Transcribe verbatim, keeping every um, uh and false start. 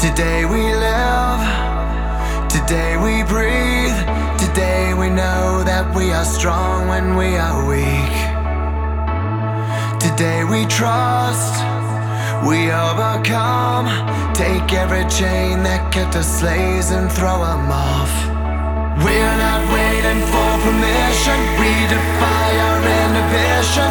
Today we live, today we breathe. Today we know that we are strong when we are weak. Today we trust, we overcome. Take every chain that kept us slaves and throw them off. We're not waiting for permission, we defy our inhibition.